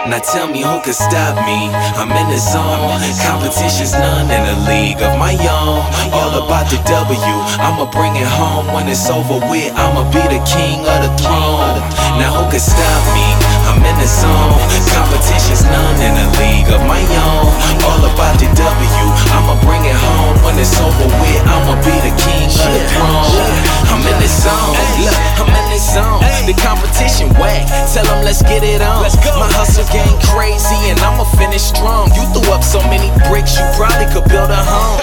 Now tell me who could stop me? I'm in the zone. Competition's none in a league of my own. All about the W, I'ma bring it home. When it's over with, I'ma be the king of the throne. Now who could stop me? I'm in the zone. Competition's none in a league of my own. All about the W, I'ma bring it home. When it's over with, I'ma be the king of the throne. I'm in the zone. Look, I'm in the zone. The competition whack. Tell them let's get it on. My hustle game crazy and I'ma finish strong. You threw up so many bricks, you probably could build a home.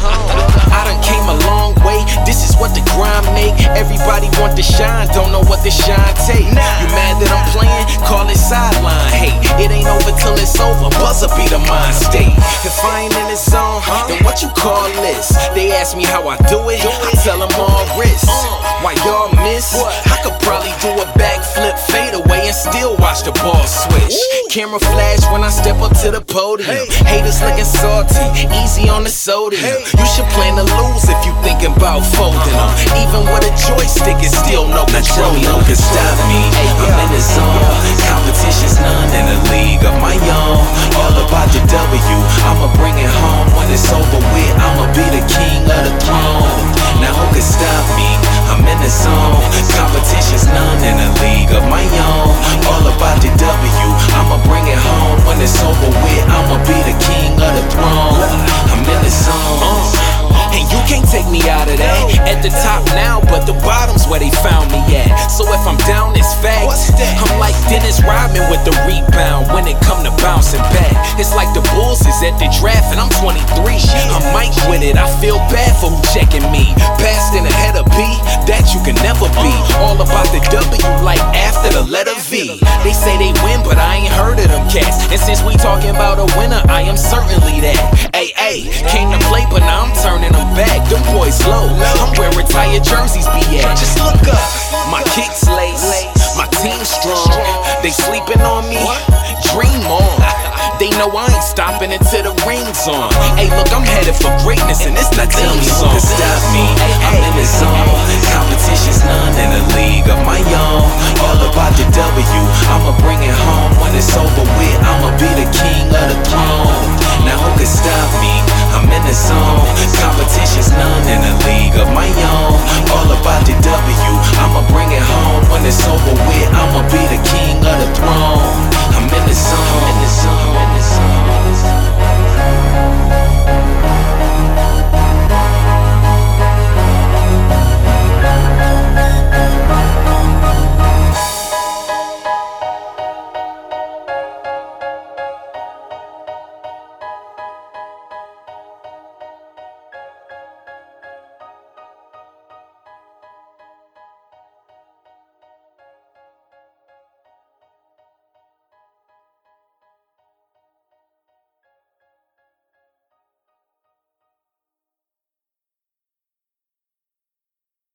I done came a long way. This is what the grind make. Everybody want to shine, don't know what the shine take. You mad that I'm playing? Call it sideline. Hey, it ain't over till it's over. Buzzer be the mind state. If I ain't in the zone, then what you call this? They ask me how I do it, I tell them all wrist. Why y'all miss? I could probably do a backflip, fade away, and still watch the ball switch. Camera flash when I step up to the podium. Haters looking salty, easy on the sodium. You should plan to lose if you thinking about folding them. Even with a joystick, it's still no control. Now tell me who can stop me? I'm in the zone. Competition's none in a league of my own. All about the W, I'ma bring it home. When it's over with, I'ma be the king of the throne. Now who can stop me? I'm in the zone. Competition's none in a league of my own. All about the W, I'ma bring it home. When it's over with, I'ma be the king of the throne. I'm in the zone. And you can't take me out of that. At the top now, but the bottom's where they found me at. So if I'm down, it's facts. I'm like Dennis Rodman with the rebound when it come to bouncing back. It's like the Bulls is at the draft and I'm 23. I'm Mike with it, I feel bad for who checking me. Passed in ahead of B, that you can never be. All about the W like after the letter V. They say they win, but I ain't heard of them cats. And since we talking about a winner, I am certainly that. Ay, came to play, but now I'm turning them back. Them boys low, I'm where retired jerseys be at. Just look up, my kicks lace, my team strong. They sleeping on me, dream on. They know I ain't stopping until the ring's on. Hey, look, I'm headed for greatness, and it's not tell me who can stop me. I'm in the zone. Competition's none in a league of my own. All about the W, I'ma bring it home. When it's over with, I'ma be the king of the throne. Now who can stop